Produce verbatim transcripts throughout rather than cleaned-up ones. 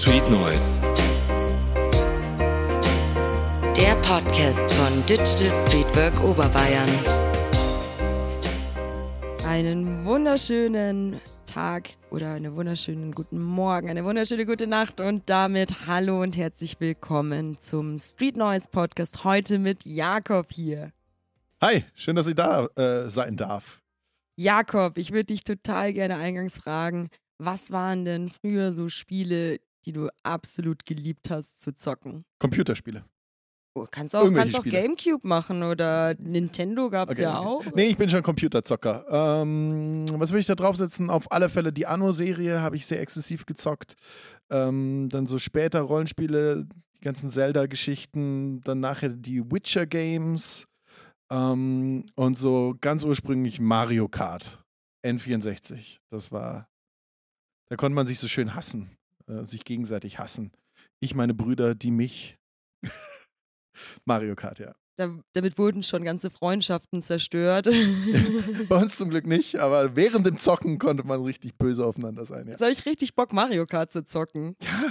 Street Noise. Der Podcast von Digital Streetwork Oberbayern. Einen wunderschönen Tag oder einen wunderschönen guten Morgen, eine wunderschöne gute Nacht und damit hallo und herzlich willkommen zum Street Noise Podcast. Heute mit Jakob hier. Hi, schön, dass ich da äh, sein darf. Jakob, ich würde dich total gerne eingangs fragen, was waren denn früher so Spiele, die du absolut geliebt hast zu zocken? Computerspiele. Oh, kannst du auch, Irgendwelche kannst auch Spiele. Gamecube machen oder Nintendo gab es Okay, ja okay. auch. Nee, ich bin schon Computerzocker. Ähm, was will ich da draufsetzen? Auf alle Fälle die Anno-Serie habe ich sehr exzessiv gezockt. Ähm, dann so später Rollenspiele, die ganzen Zelda-Geschichten, dann nachher die Witcher-Games ähm, und so ganz ursprünglich Mario Kart N vierundsechzig. Das war, da konnte man sich so schön hassen, äh, sich gegenseitig hassen. Ich, meine Brüder, die mich. Mario Kart, ja. Da, damit wurden schon ganze Freundschaften zerstört. Bei uns zum Glück nicht, aber während dem Zocken konnte man richtig böse aufeinander sein, ja. Jetzt habe ich richtig Bock, Mario Kart zu zocken.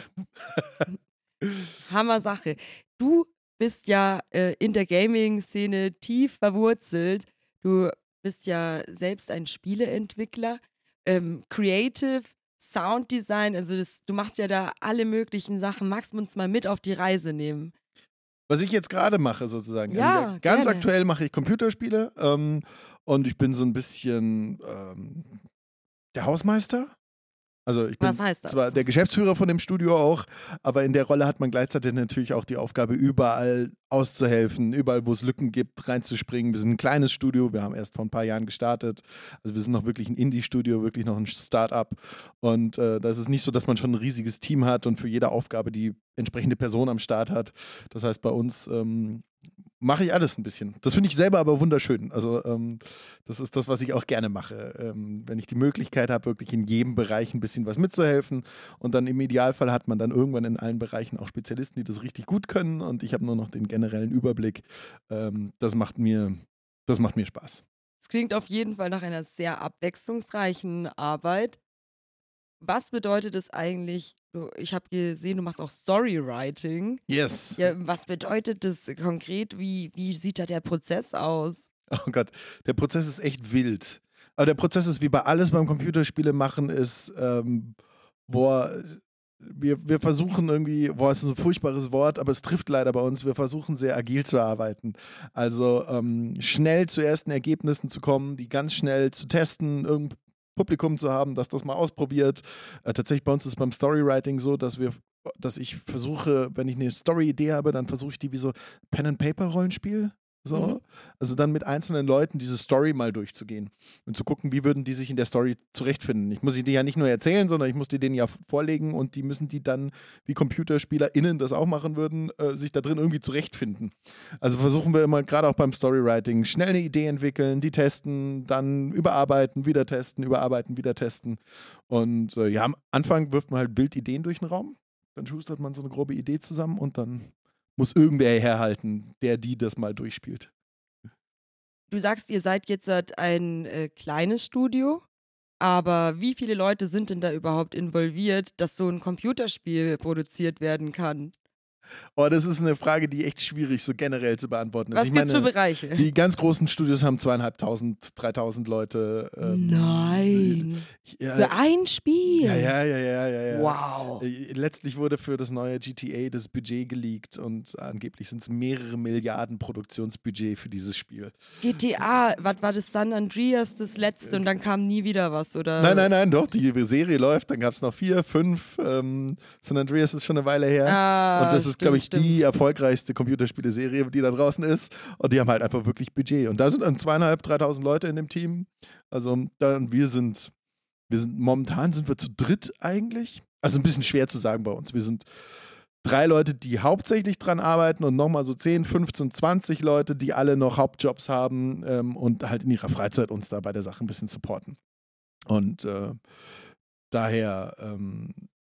Ja. Hammer Sache. Du bist ja äh, in der Gaming-Szene tief verwurzelt. Du bist ja selbst ein Spieleentwickler, ähm, Creative, Sounddesign, also das, du machst ja da alle möglichen Sachen. Magst du uns mal mit auf die Reise nehmen? Was ich jetzt gerade mache, sozusagen. Ja, also ganz gerne. aktuell mache ich Computerspiele ähm, und ich bin so ein bisschen ähm, der Hausmeister. Also ich bin Was heißt das? zwar der Geschäftsführer von dem Studio auch, aber in der Rolle hat man gleichzeitig natürlich auch die Aufgabe, überall auszuhelfen, überall, wo es Lücken gibt, reinzuspringen. Wir sind ein kleines Studio, wir haben erst vor ein paar Jahren gestartet. Also wir sind noch wirklich ein Indie-Studio, wirklich noch ein Start-up. Und äh, da ist es nicht so, dass man schon ein riesiges Team hat und für jede Aufgabe die entsprechende Person am Start hat. Das heißt, bei uns ähm, mache ich alles ein bisschen. Das finde ich selber aber wunderschön. Also ähm, das ist das, was ich auch gerne mache. Ähm, wenn ich die Möglichkeit habe, wirklich in jedem Bereich ein bisschen was mitzuhelfen und dann im Idealfall hat man dann irgendwann in allen Bereichen auch Spezialisten, die das richtig gut können und ich habe nur noch den generellen Überblick. Ähm, das macht mir, das macht mir Spaß. Es klingt auf jeden Fall nach einer sehr abwechslungsreichen Arbeit. Was bedeutet es eigentlich? Du, ich habe gesehen, du machst auch Storywriting. Yes. Ja, was bedeutet das konkret? Wie, wie sieht da der Prozess aus? Oh Gott, der Prozess ist echt wild. Aber der Prozess ist wie bei alles beim Computerspiele machen, ist, ähm, boah, wir, wir versuchen irgendwie, boah, es ist ein furchtbares Wort, aber es trifft leider bei uns, wir versuchen sehr agil zu arbeiten. Also ähm, schnell zu ersten Ergebnissen zu kommen, die ganz schnell zu testen, irgendein Publikum zu haben, das das mal ausprobiert. Äh, tatsächlich bei uns ist es beim Storywriting so, dass wir, dass ich versuche, wenn ich eine Story-Idee habe, dann versuche ich die wie so Pen-and-Paper-Rollenspiel. So. Mhm. Also dann mit einzelnen Leuten diese Story mal durchzugehen und zu gucken, wie würden die sich in der Story zurechtfinden. Ich muss sie dir ja nicht nur erzählen, sondern ich muss die denen ja vorlegen und die müssen die dann, wie ComputerspielerInnen das auch machen würden, äh, sich da drin irgendwie zurechtfinden. Also versuchen wir immer, gerade auch beim Storywriting, schnell eine Idee entwickeln, die testen, dann überarbeiten, wieder testen, überarbeiten, wieder testen. Und äh, ja, am Anfang wirft man halt wild Ideen durch den Raum, dann schustert man so eine grobe Idee zusammen und dann muss irgendwer herhalten, der die das mal durchspielt. Du sagst, ihr seid jetzt ein äh, kleines Studio, aber wie viele Leute sind denn da überhaupt involviert, dass so ein Computerspiel produziert werden kann? Oh, das ist eine Frage, die echt schwierig so generell zu beantworten ist. Was ich gibt's meine, für Bereiche? die ganz großen Studios haben zweieinhalbtausend, dreitausend Leute. Ähm, Nein. Ja, Für ein Spiel? ja, ja, ja, ja, ja, ja. Wow. Äh, Letztlich wurde für das neue G T A das Budget geleakt und angeblich sind es mehrere Milliarden Produktionsbudget für dieses Spiel. G T A, was war das? San Andreas das letzte und dann kam nie wieder was, oder? Nein, nein, nein, doch, die Serie läuft, dann gab es noch vier, fünf. Ähm, San Andreas ist schon eine Weile her. Ah, und das ist, stimmt, glaube ich, stimmt. die erfolgreichste Computerspiele-Serie, die da draußen ist. Und die haben halt einfach wirklich Budget. Und da sind dann zweieinhalb, dreitausend Leute in dem Team. Also dann, wir sind, wir sind, momentan sind wir zu dritt eigentlich. Also ein bisschen schwer zu sagen bei uns. Wir sind drei Leute, die hauptsächlich dran arbeiten und nochmal so zehn, fünfzehn, zwanzig Leute, die alle noch Hauptjobs haben ähm, und halt in ihrer Freizeit uns da bei der Sache ein bisschen supporten. Und äh, daher ähm,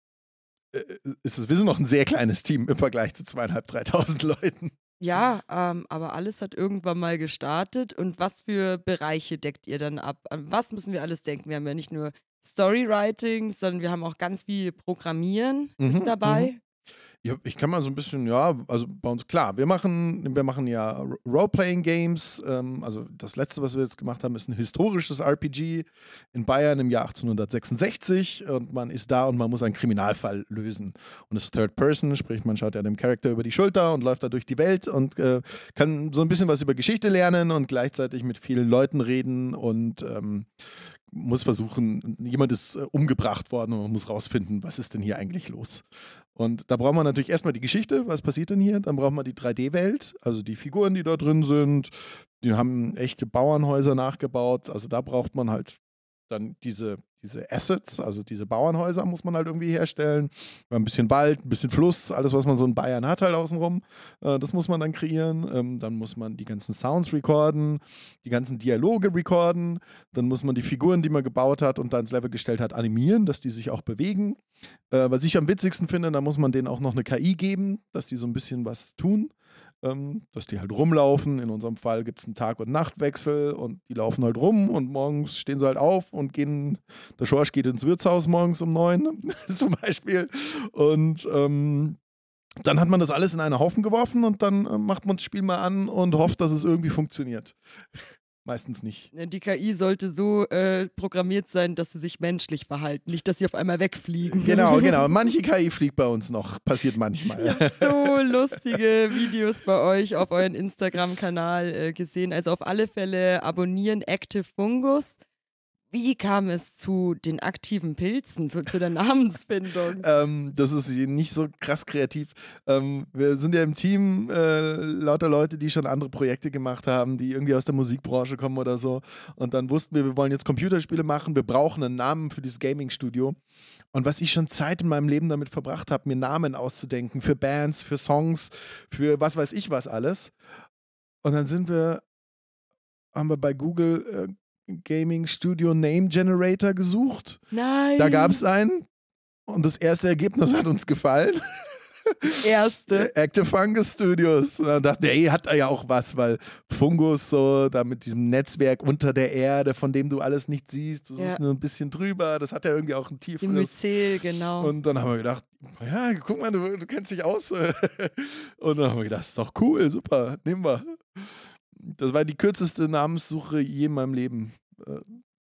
ist es, wir sind noch ein sehr kleines Team im Vergleich zu zweieinhalb, dreitausend Leuten. Ja, ähm, aber alles hat irgendwann mal gestartet. Und was für Bereiche deckt ihr dann ab? An was müssen wir alles denken? Wir haben ja nicht nur Storywriting, sondern wir haben auch ganz viel Programmieren Mhm, ist dabei. mhm. Ja, ich kann mal so ein bisschen, ja, also bei uns, klar, wir machen, wir machen ja R- Role-Playing-Games. Ähm, also das letzte, was wir jetzt gemacht haben, ist ein historisches R P G in Bayern im Jahr achtzehnhundertsechsundsechzig und man ist da und man muss einen Kriminalfall lösen. Und es ist Third Person, sprich, man schaut ja dem Charakter über die Schulter und läuft da durch die Welt und äh, kann so ein bisschen was über Geschichte lernen und gleichzeitig mit vielen Leuten reden und ähm, muss versuchen, jemand ist äh, umgebracht worden und man muss rausfinden, was ist denn hier eigentlich los. Und da braucht man natürlich erstmal die Geschichte, was passiert denn hier? Dann braucht man die drei D-Welt, also die Figuren, die da drin sind. Die haben echte Bauernhäuser nachgebaut. Also da braucht man halt dann diese, diese Assets, also diese Bauernhäuser muss man halt irgendwie herstellen. Ein bisschen Wald, ein bisschen Fluss, alles, was man so in Bayern hat halt außenrum. Äh, das muss man dann kreieren. Ähm, dann muss man die ganzen Sounds recorden, die ganzen Dialoge recorden. Dann muss man die Figuren, die man gebaut hat und da ins Level gestellt hat, animieren, dass die sich auch bewegen. Äh, was ich am witzigsten finde, da muss man denen auch noch eine K I geben, dass die so ein bisschen was tun. Ähm, dass die halt rumlaufen. In unserem Fall gibt es einen Tag- und Nachtwechsel und die laufen halt rum und morgens stehen sie halt auf und gehen, der Schorsch geht ins Wirtshaus morgens um neun zum Beispiel. Und ähm, dann hat man das alles in einen Haufen geworfen und dann äh, macht man das Spiel mal an und hofft, dass es irgendwie funktioniert. Meistens nicht. Die K I sollte so äh, programmiert sein, dass sie sich menschlich verhalten, nicht, dass sie auf einmal wegfliegen. Genau, genau. Manche K I fliegt bei uns noch. Passiert manchmal. Ich habe so lustige Videos bei euch auf euren Instagram-Kanal äh, gesehen. Also auf alle Fälle abonnieren Active Fungus. Wie kam es zu den aktiven Pilzen, für, zu der Namensfindung? Ähm, das ist nicht so krass kreativ. Ähm, wir sind ja im Team äh, lauter Leute, die schon andere Projekte gemacht haben, die irgendwie aus der Musikbranche kommen oder so. Und dann wussten wir, wir wollen jetzt Computerspiele machen, wir brauchen einen Namen für dieses Gaming-Studio. Und was ich schon Zeit in meinem Leben damit verbracht habe, mir Namen auszudenken für Bands, für Songs, für was weiß ich was alles. Und dann sind wir, haben wir bei Google äh, Gaming Studio Name Generator gesucht. Nein. Da gab es einen und das erste Ergebnis hat uns gefallen. Erste. Active Fungus Studios. Und dann dachten wir, ey, hat er ja auch was, weil Fungus so, da mit diesem Netzwerk unter der Erde, von dem du alles nicht siehst, das Ja. ist nur ein bisschen drüber, das hat ja irgendwie auch ein Die tieferes. Myzel, genau. Und dann haben wir gedacht, ja, guck mal, du, du kennst dich aus. Und dann haben wir gedacht, das ist doch cool, super, nehmen wir. Das war die kürzeste Namenssuche je in meinem Leben. Äh,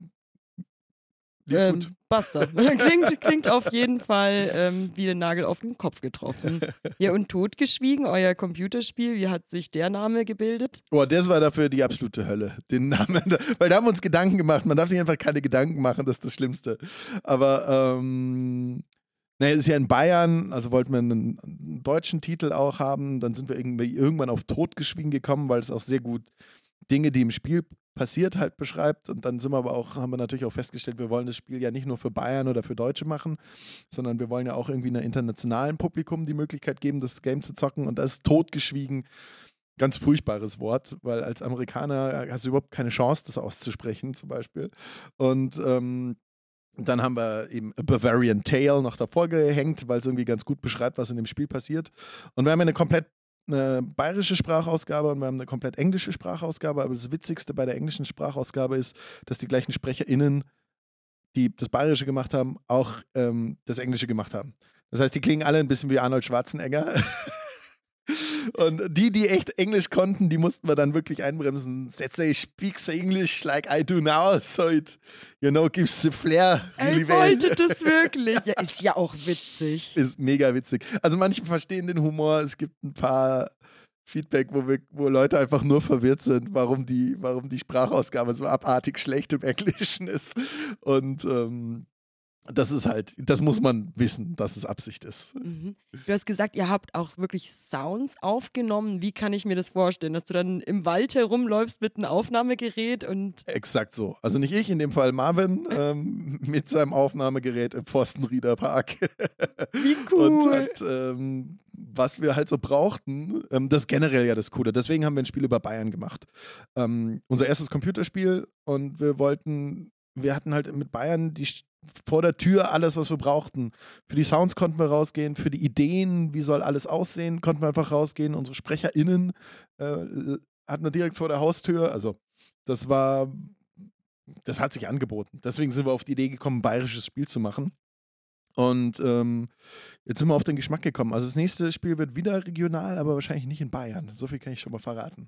lief Ähm, gut. basta. klingt, klingt auf jeden Fall ähm, wie der Nagel auf den Kopf getroffen. Ja, und Totgeschwiegen, euer Computerspiel, wie hat sich der Name gebildet? Boah, das war dafür die absolute Hölle. Den Namen, weil da haben wir uns Gedanken gemacht. Man darf sich einfach keine Gedanken machen, das ist das Schlimmste. Aber ähm, naja, es ist ja in Bayern, also wollten wir einen, einen deutschen Titel auch haben. Dann sind wir irgendwie irgendwann auf Totgeschwiegen gekommen, weil es auch sehr gut Dinge, die im Spiel passiert, halt beschreibt. Und dann sind wir aber auch, haben wir natürlich auch festgestellt, wir wollen das Spiel ja nicht nur für Bayern oder für Deutsche machen, sondern wir wollen ja auch irgendwie einem internationalen Publikum die Möglichkeit geben, das Game zu zocken. Und das ist Totgeschwiegen. Ganz furchtbares Wort, weil als Amerikaner hast du überhaupt keine Chance, das auszusprechen, zum Beispiel. Und ähm, dann haben wir eben A Bavarian Tale noch davor gehängt, weil es irgendwie ganz gut beschreibt, was in dem Spiel passiert. Und wir haben eine komplett eine bayerische Sprachausgabe und wir haben eine komplett englische Sprachausgabe. Aber das Witzigste bei der englischen Sprachausgabe ist, dass die gleichen SprecherInnen, die das Bayerische gemacht haben, auch ähm, das Englische gemacht haben. Das heißt, die klingen alle ein bisschen wie Arnold Schwarzenegger. Und die, die echt Englisch konnten, die mussten wir dann wirklich einbremsen. Say speaks English like I do now, so it, you know, gives the flair really Er well. wollte das wirklich. Ja, ist ja auch witzig. Ist mega witzig. Also manche verstehen den Humor. Es gibt ein paar Feedback, wo, wir, wo Leute einfach nur verwirrt sind, warum die, warum die Sprachausgabe so abartig schlecht im Englischen ist. Und ähm, das ist halt, das muss man wissen, dass es Absicht ist. Mhm. Du hast gesagt, ihr habt auch wirklich Sounds aufgenommen. Wie kann ich mir das vorstellen? Dass du dann im Wald herumläufst mit einem Aufnahmegerät und. Exakt so. Also nicht ich, in dem Fall Marvin, ähm, mit seinem Aufnahmegerät im Forstenrieder Park. Wie cool. Und hat, ähm, was wir halt so brauchten, ähm, das ist generell ja das Coole. Deswegen haben wir ein Spiel über Bayern gemacht. Ähm, unser erstes Computerspiel und wir wollten, wir hatten halt mit Bayern die vor der Tür alles, was wir brauchten. Für die Sounds konnten wir rausgehen, für die Ideen, wie soll alles aussehen, konnten wir einfach rausgehen. Unsere SprecherInnen äh, hatten wir direkt vor der Haustür. Also das war das hat sich angeboten. Deswegen sind wir auf die Idee gekommen, ein bayerisches Spiel zu machen. Und ähm, jetzt sind wir auf den Geschmack gekommen. Also das nächste Spiel wird wieder regional, aber wahrscheinlich nicht in Bayern. So viel kann ich schon mal verraten.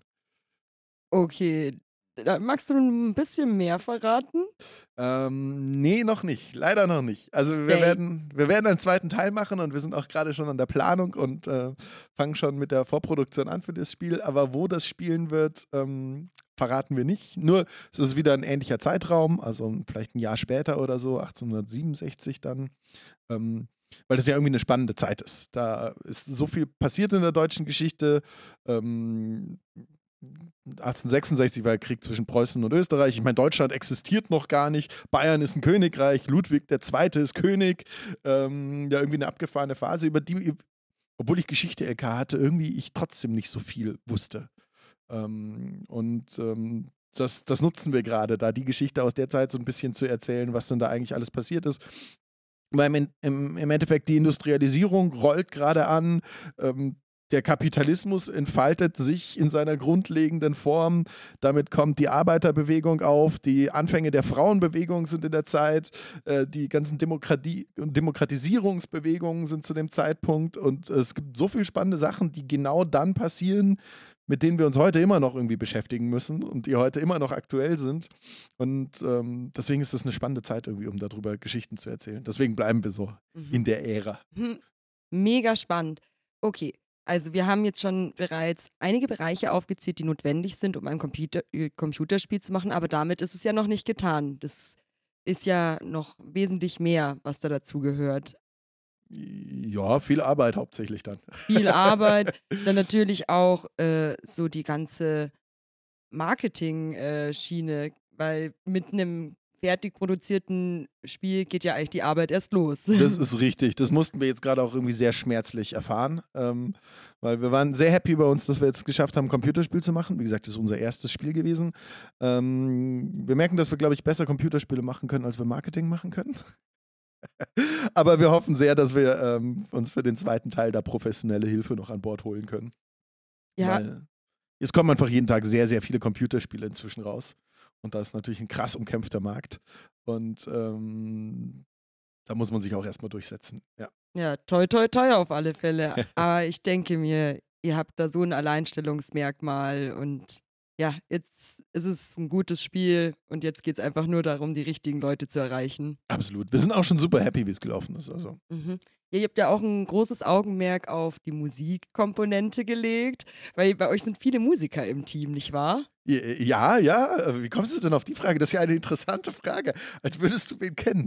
Okay, da magst du ein bisschen mehr verraten? Ähm, nee, noch nicht. Leider noch nicht. Also wir Stay. werden, wir werden einen zweiten Teil machen und wir sind auch gerade schon an der Planung und äh, fangen schon mit der Vorproduktion an für das Spiel. Aber wo das spielen wird, ähm, verraten wir nicht. Nur es ist wieder ein ähnlicher Zeitraum, also vielleicht ein Jahr später oder so, achtzehnhundertsiebenundsechzig dann. Ähm, weil das ja irgendwie eine spannende Zeit ist. Da ist so viel passiert in der deutschen Geschichte. Ähm, achtzehnhundertsechsundsechzig war der Krieg zwischen Preußen und Österreich. Ich meine, Deutschland existiert noch gar nicht. Bayern ist ein Königreich. Ludwig der Zweite ist König. Ähm, ja, irgendwie eine abgefahrene Phase, über die, obwohl ich Geschichte-L K hatte, irgendwie ich trotzdem nicht so viel wusste. Ähm, und ähm, das, das nutzen wir gerade, da die Geschichte aus der Zeit so ein bisschen zu erzählen, was denn da eigentlich alles passiert ist. Weil im, im, im Endeffekt die Industrialisierung rollt gerade an. Ähm, Der Kapitalismus entfaltet sich in seiner grundlegenden Form. Damit kommt die Arbeiterbewegung auf. Die Anfänge der Frauenbewegung sind in der Zeit. Äh, die ganzen Demokratie- Demokratisierungsbewegungen sind zu dem Zeitpunkt. Und es gibt so viele spannende Sachen, die genau dann passieren, mit denen wir uns heute immer noch irgendwie beschäftigen müssen und die heute immer noch aktuell sind. Und ähm, deswegen ist das eine spannende Zeit irgendwie, um darüber Geschichten zu erzählen. Deswegen bleiben wir so Mhm. in der Ära. Mega spannend. Okay, also wir haben jetzt schon bereits einige Bereiche aufgezählt, die notwendig sind, um ein Computer äh, Computerspiel zu machen, aber damit ist es ja noch nicht getan. Das ist ja noch wesentlich mehr, was da dazu gehört. Ja, viel Arbeit hauptsächlich dann. Viel Arbeit, dann natürlich auch äh, so die ganze Marketing-Schiene, weil mit einem fertig produzierten Spiel geht ja eigentlich die Arbeit erst los. Das ist richtig. Das mussten wir jetzt gerade auch irgendwie sehr schmerzlich erfahren, ähm, weil wir waren sehr happy über uns, dass wir jetzt geschafft haben, ein Computerspiel zu machen. Wie gesagt, das ist unser erstes Spiel gewesen. Ähm, wir merken, dass wir, glaube ich, besser Computerspiele machen können, als wir Marketing machen können. Aber wir hoffen sehr, dass wir ähm, uns für den zweiten Teil da professionelle Hilfe noch an Bord holen können. Ja, Weil es kommen einfach jeden Tag sehr, sehr viele Computerspiele inzwischen raus. Und da ist natürlich ein krass umkämpfter Markt. Und ähm, da muss man sich auch erstmal durchsetzen. Ja. ja, toi, toi, toi auf alle Fälle. Aber ich denke mir, ihr habt da so ein Alleinstellungsmerkmal und ja, jetzt ist es ein gutes Spiel und jetzt geht es einfach nur darum, die richtigen Leute zu erreichen. Absolut. Wir sind auch schon super happy, wie es gelaufen ist. Also. Mhm. Ja, ihr habt ja auch ein großes Augenmerk auf die Musikkomponente gelegt, weil bei euch sind viele Musiker im Team, nicht wahr? Ja, ja. Wie kommst du denn auf die Frage? Das ist ja eine interessante Frage. Als würdest du wen kennen.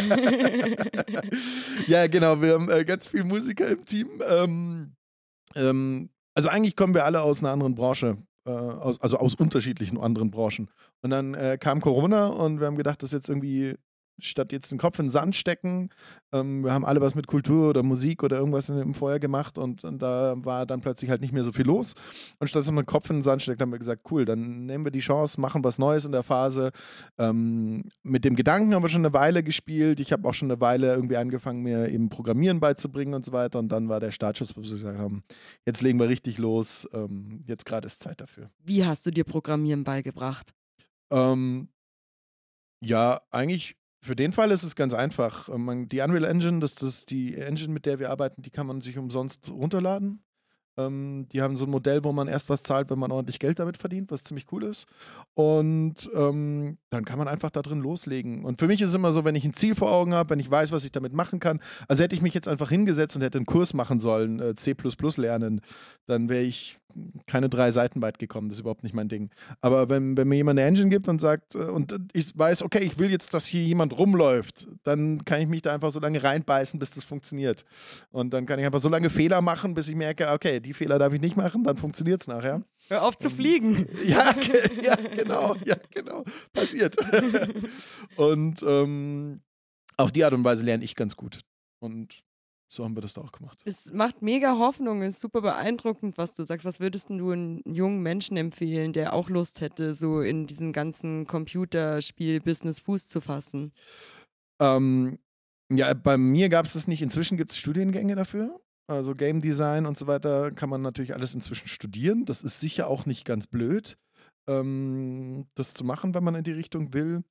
Ja, genau. Wir haben äh, ganz viele Musiker im Team. Ähm, ähm, also eigentlich kommen wir alle aus einer anderen Branche. Äh, aus, also aus unterschiedlichen anderen Branchen. Und dann äh, kam Corona und wir haben gedacht, das ist jetzt irgendwie, statt jetzt den Kopf in den Sand stecken, ähm, wir haben alle was mit Kultur oder Musik oder irgendwas in dem Vorher gemacht und, und da war dann plötzlich halt nicht mehr so viel los. Und statt dass man den Kopf in den Sand steckt, haben wir gesagt, cool, dann nehmen wir die Chance, machen was Neues in der Phase. Ähm, mit dem Gedanken haben wir schon eine Weile gespielt. Ich habe auch schon eine Weile irgendwie angefangen, mir eben Programmieren beizubringen und so weiter. Und dann war der Startschuss, wo wir gesagt haben, jetzt legen wir richtig los. Ähm, jetzt gerade ist Zeit dafür. Wie hast du dir Programmieren beigebracht? Ähm, ja, eigentlich für den Fall ist es ganz einfach. Ähm, man, die Unreal Engine, das ist die Engine, mit der wir arbeiten, die kann man sich umsonst runterladen. Ähm, die haben so ein Modell, wo man erst was zahlt, wenn man ordentlich Geld damit verdient, was ziemlich cool ist. Und ähm, dann kann man einfach da drin loslegen. Und für mich ist es immer so, wenn ich ein Ziel vor Augen habe, wenn ich weiß, was ich damit machen kann, also hätte ich mich jetzt einfach hingesetzt und hätte einen Kurs machen sollen, äh, C plus plus lernen, dann wäre ich keine drei Seiten weit gekommen. Das ist überhaupt nicht mein Ding. Aber wenn, wenn mir jemand eine Engine gibt und sagt, äh, und ich weiß, okay, ich will jetzt, dass hier jemand rumläuft, dann kann ich mich da einfach so lange reinbeißen, bis das funktioniert. Und dann kann ich einfach so lange Fehler machen, bis ich merke, okay, die Fehler darf ich nicht machen, dann funktioniert es nachher. Hör auf zu fliegen. Ja, ge- ja, genau, ja, genau. Passiert. Und ähm, auf die Art und Weise lerne ich ganz gut. Und so haben wir das da auch gemacht. Es macht mega Hoffnung, ist super beeindruckend, was du sagst. Was würdest denn du einem jungen Menschen empfehlen, der auch Lust hätte, so in diesem ganzen Computerspiel-Business Fuß zu fassen? Ähm, ja, bei mir gab es das nicht. Inzwischen gibt es Studiengänge dafür. Also Game Design und so weiter kann man natürlich alles inzwischen studieren. Das ist sicher auch nicht ganz blöd, ähm, das zu machen, wenn man in die Richtung will.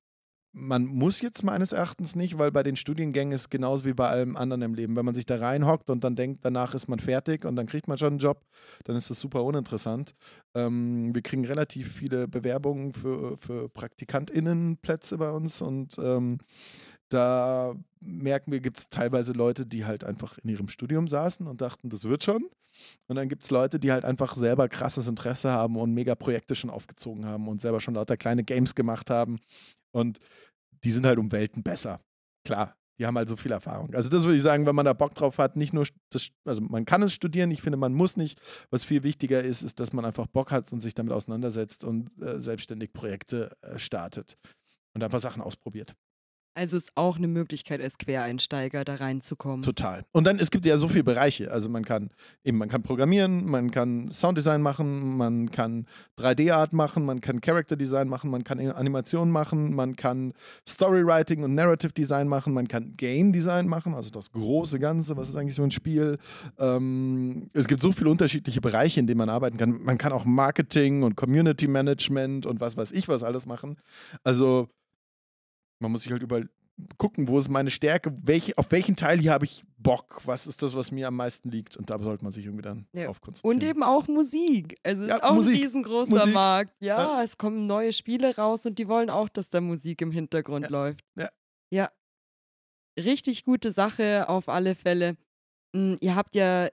man muss jetzt meines Erachtens nicht, weil bei den Studiengängen ist es genauso wie bei allem anderen im Leben. Wenn man sich da reinhockt und dann denkt, danach ist man fertig und dann kriegt man schon einen Job, dann ist das super uninteressant. Ähm, wir kriegen relativ viele Bewerbungen für, für PraktikantInnenplätze bei uns und ähm, da merken wir, gibt es teilweise Leute, die halt einfach in ihrem Studium saßen und dachten, das wird schon. Und dann gibt es Leute, die halt einfach selber krasses Interesse haben und mega Projekte schon aufgezogen haben und selber schon lauter kleine Games gemacht haben. Und die sind halt um Welten besser. Klar, die haben halt so viel Erfahrung. Also das würde ich sagen, wenn man da Bock drauf hat, nicht nur, das, also man kann es studieren, ich finde, man muss nicht. Was viel wichtiger ist, ist, dass man einfach Bock hat und sich damit auseinandersetzt und äh, selbstständig Projekte äh, startet und einfach Sachen ausprobiert. Also ist auch eine Möglichkeit, als Quereinsteiger da reinzukommen. Total. Und dann, es gibt ja so viele Bereiche. Also man kann eben, man kann programmieren, man kann Sounddesign machen, man kann drei D-Art machen, man kann Character Design machen, man kann Animation machen, man kann Storywriting und Narrative Design machen, man kann Game Design machen, also das große Ganze, was ist eigentlich so ein Spiel. Ähm, es gibt so viele unterschiedliche Bereiche, in denen man arbeiten kann. Man kann auch Marketing und Community Management und was weiß ich was alles machen. Also man muss sich halt überall gucken, wo ist meine Stärke, welche, auf welchen Teil hier habe ich Bock, was ist das, was mir am meisten liegt und da sollte man sich irgendwie dann ja. drauf konzentrieren. Und eben auch Musik, also es ja, ist auch Musik. ein riesengroßer Musik. Markt. Ja, ja, es kommen neue Spiele raus und die wollen auch, dass da Musik im Hintergrund ja. läuft. Ja. Ja, richtig gute Sache auf alle Fälle. Mm, Ihr habt ja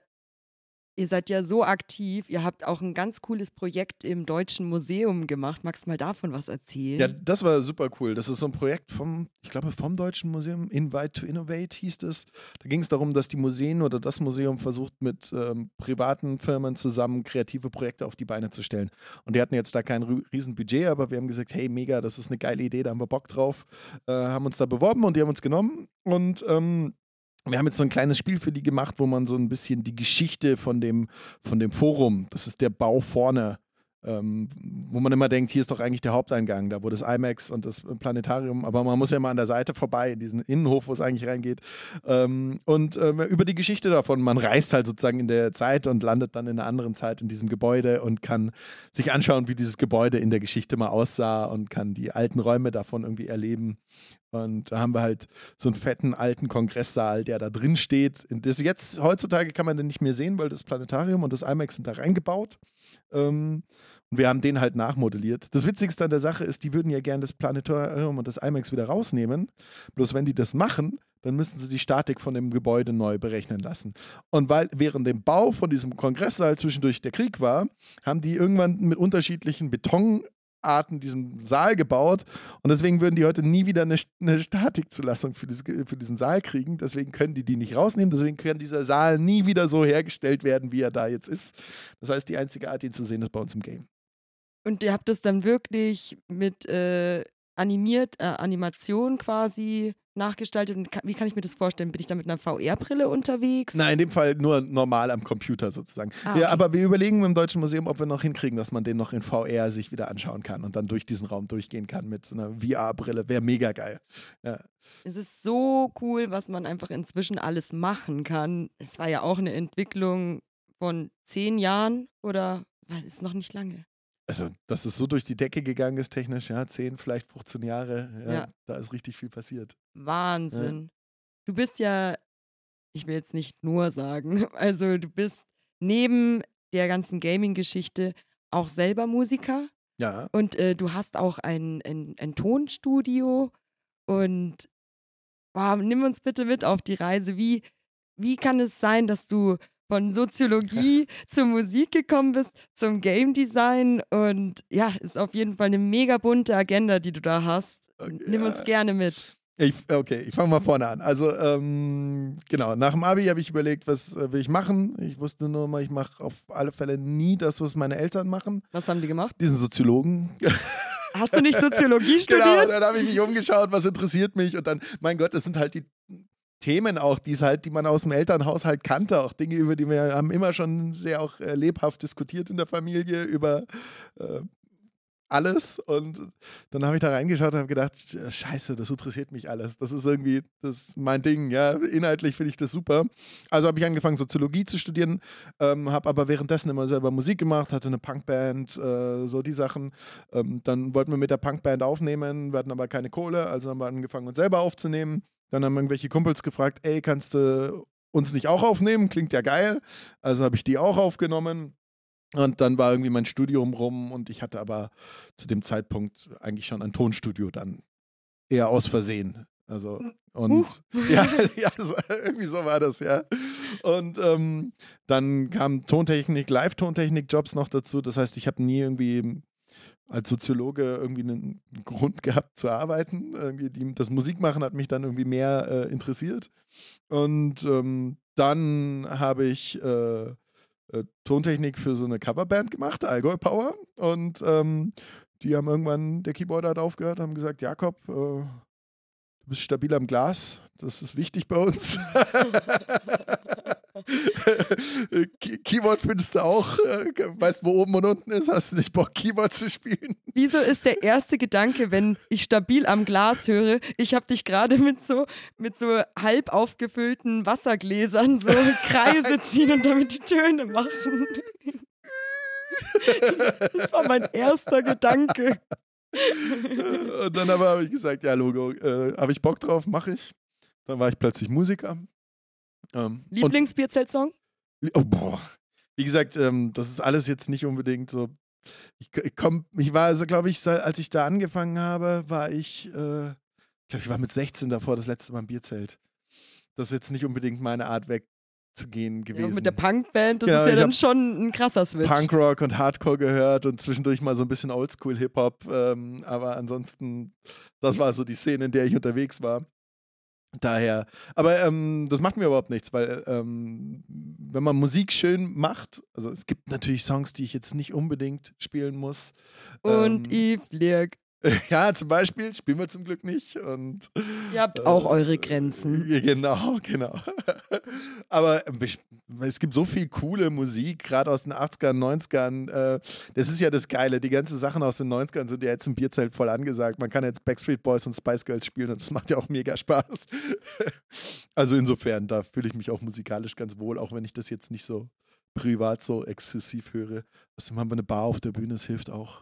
Ihr seid ja so aktiv, ihr habt auch ein ganz cooles Projekt im Deutschen Museum gemacht. Magst du mal davon was erzählen? Ja, das war super cool. Das ist so ein Projekt vom, ich glaube, vom Deutschen Museum, Invite to Innovate hieß es. Da ging es darum, dass die Museen oder das Museum versucht, mit ähm, privaten Firmen zusammen kreative Projekte auf die Beine zu stellen. Und die hatten jetzt da kein riesen Budget, aber wir haben gesagt, hey, mega, das ist eine geile Idee, da haben wir Bock drauf. Äh, haben uns da beworben und die haben uns genommen und ähm, wir haben jetzt so ein kleines Spiel für die gemacht, wo man so ein bisschen die Geschichte von dem, von dem Forum, das ist der Bau vorne, ähm, wo man immer denkt, hier ist doch eigentlich der Haupteingang, da wo das IMAX und das Planetarium, aber man muss ja immer an der Seite vorbei, in diesen Innenhof, wo es eigentlich reingeht. Ähm, und ähm, über die Geschichte davon, man reist halt sozusagen in der Zeit und landet dann in einer anderen Zeit in diesem Gebäude und kann sich anschauen, wie dieses Gebäude in der Geschichte mal aussah und kann die alten Räume davon irgendwie erleben. Und da haben wir halt so einen fetten alten Kongresssaal, der da drin steht. Das jetzt, heutzutage kann man den nicht mehr sehen, weil das Planetarium und das IMAX sind da reingebaut. Ähm, und wir haben den halt nachmodelliert. Das Witzigste an der Sache ist, die würden ja gerne das Planetarium und das IMAX wieder rausnehmen. Bloß wenn die das machen, dann müssen sie die Statik von dem Gebäude neu berechnen lassen. Und weil während dem Bau von diesem Kongresssaal zwischendurch der Krieg war, haben die irgendwann mit unterschiedlichen Beton Arten diesen Saal gebaut und deswegen würden die heute nie wieder eine, eine Statikzulassung für, dieses, für diesen Saal kriegen. Deswegen können die die nicht rausnehmen. Deswegen kann dieser Saal nie wieder so hergestellt werden, wie er da jetzt ist. Das heißt, die einzige Art, ihn zu sehen, ist bei uns im Game. Und ihr habt das dann wirklich mit äh, animiert, äh, Animation quasi nachgestaltet. Und wie kann ich mir das vorstellen? Bin ich da mit einer V R-Brille unterwegs? Nein, in dem Fall nur normal am Computer sozusagen. Ah, okay. Ja, aber wir überlegen im Deutschen Museum, ob wir noch hinkriegen, dass man den noch in V R sich wieder anschauen kann und dann durch diesen Raum durchgehen kann mit so einer V R-Brille. Wäre mega geil. Ja. Es ist so cool, was man einfach inzwischen alles machen kann. Es war ja auch eine Entwicklung von zehn Jahren oder was ist noch nicht lange. Also, dass es so durch die Decke gegangen ist, technisch, ja, zehn, vielleicht fünfzehn Jahre, ja, Ja. da ist richtig viel passiert. Wahnsinn. Du bist ja, ich will jetzt nicht nur sagen, also du bist neben der ganzen Gaming-Geschichte auch selber Musiker Ja. und äh, du hast auch ein, ein, ein Tonstudio und wow, nimm uns bitte mit auf die Reise. Wie, wie kann es sein, dass du von Soziologie zur Musik gekommen bist, zum Game Design und ja, ist auf jeden Fall eine mega bunte Agenda, die du da hast. Okay, Nimm ja. uns gerne mit. Ich, okay, ich fange mal vorne an. Also, ähm, genau, nach dem Abi habe ich überlegt, was äh, will ich machen. Ich wusste nur mal, ich mache auf alle Fälle nie das, was meine Eltern machen. Was haben die gemacht? Die sind Soziologen. Hast du nicht Soziologie studiert? Genau, dann habe ich mich umgeschaut, was interessiert mich und dann, mein Gott, das sind halt die Themen auch, die halt, die man aus dem Elternhaushalt kannte, auch Dinge, über die wir haben immer schon sehr auch äh, lebhaft diskutiert in der Familie, über äh, alles. Und dann habe ich da reingeschaut und habe gedacht, scheiße, das interessiert mich alles. Das ist irgendwie, das ist mein Ding, ja. Inhaltlich finde ich das super. Also habe ich angefangen, Soziologie zu studieren, ähm, habe aber währenddessen immer selber Musik gemacht, hatte eine Punkband, äh, so die Sachen. Ähm, dann wollten wir mit der Punkband aufnehmen, wir hatten aber keine Kohle, also haben wir angefangen, uns selber aufzunehmen. Dann haben irgendwelche Kumpels gefragt, ey, kannst du uns nicht auch aufnehmen? Klingt ja geil. Also habe ich die auch aufgenommen. Und dann war irgendwie mein Studium rum und ich hatte aber zu dem Zeitpunkt eigentlich schon ein Tonstudio dann eher aus Versehen. Also und Uh. ja, ja so, irgendwie so war das, ja. Und ähm, dann kam Tontechnik, Live-Tontechnik-Jobs noch dazu. Das heißt, ich habe nie irgendwie als Soziologe irgendwie einen Grund gehabt zu arbeiten. Irgendwie die, das Musikmachen hat mich dann irgendwie mehr äh, interessiert. Und ähm, dann habe ich äh, äh, Tontechnik für so eine Coverband gemacht, Allgäu Power. Und ähm, die haben irgendwann, der Keyboarder hat aufgehört, haben gesagt, Jakob, äh, du bist stabil am Glas, das ist wichtig bei uns. Keyboard findest du auch, äh, weißt wo oben und unten ist, hast du nicht Bock, Keyboard zu spielen? Wieso ist der erste Gedanke, wenn ich stabil am Glas höre, ich habe dich gerade mit so, mit so halb aufgefüllten Wassergläsern so Kreise ziehen und damit die Töne machen. Das war mein erster Gedanke. Und dann aber habe ich gesagt, ja Logo, äh, habe ich Bock drauf, mache ich. Dann war ich plötzlich Musiker. Ähm, Lieblingsbierzelt-Song? Oh, boah. Wie gesagt, ähm, das ist alles jetzt nicht unbedingt so. Ich, ich, komm, ich war, also glaube ich, als ich da angefangen habe, war ich, äh, ich glaube, ich war mit sechzehn davor das letzte Mal im Bierzelt. Das ist jetzt nicht unbedingt meine Art wegzugehen gewesen. Ja, mit der Punkband, das Genau, ist ja ich dann hab schon ein krasser Switch. Punkrock und Hardcore gehört und zwischendurch mal so ein bisschen Oldschool-Hip-Hop. Ähm, aber ansonsten, das war so die Szene, in der ich unterwegs war. Daher, aber ähm, das macht mir überhaupt nichts, weil ähm, wenn man Musik schön macht, also es gibt natürlich Songs, die ich jetzt nicht unbedingt spielen muss. Und ähm, Yves Lierk. Ja, zum Beispiel, spielen wir zum Glück nicht. Und, Ihr habt äh, auch eure Grenzen. äh, Genau, genau. Aber äh, es gibt so viel coole Musik, gerade aus den achtzigern, neunzigern. Äh, das ist ja das Geile. Die ganzen Sachen aus den neunzigern sind ja jetzt im Bierzelt voll angesagt. Man kann jetzt Backstreet Boys und Spice Girls spielen und das macht ja auch mega Spaß. Also insofern, da fühle ich mich auch musikalisch ganz wohl, auch wenn ich das jetzt nicht so privat so exzessiv höre. Außerdem haben wir eine Bar auf der Bühne, das hilft auch.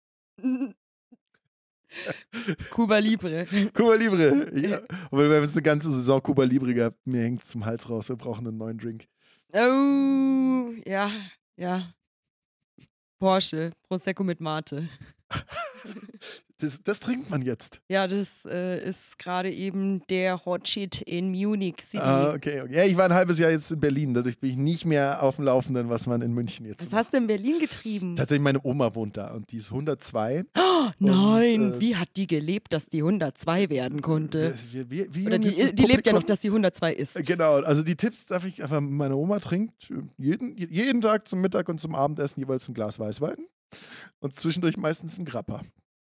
Cuba Libre. Cuba Libre. Ja. Aber wir haben jetzt eine ganze Saison Cuba Libre gehabt. Mir hängt es zum Hals raus. Wir brauchen einen neuen Drink. Oh, ja, ja. Porsche, Prosecco mit Mate. Das, das trinkt man jetzt. Ja, das äh, ist gerade eben der Hot Shit in Munich City. Ah, okay, okay. Ja, ich war ein halbes Jahr jetzt in Berlin. Dadurch bin ich nicht mehr auf dem Laufenden, was man in München jetzt Was macht. hast du in Berlin getrieben? Tatsächlich, meine Oma wohnt da und die ist hundertzwei. Oh, nein, und, äh, wie hat die gelebt, dass die hundertzwei werden konnte? Wie, wie, wie Oder jung ist die, das die lebt ja noch, Publikum? dass sie hundertzwei ist. Genau, also die Tipps darf ich einfach, meine Oma trinkt jeden, jeden Tag zum Mittag und zum Abendessen jeweils ein Glas Weißwein und zwischendurch meistens ein Grappa.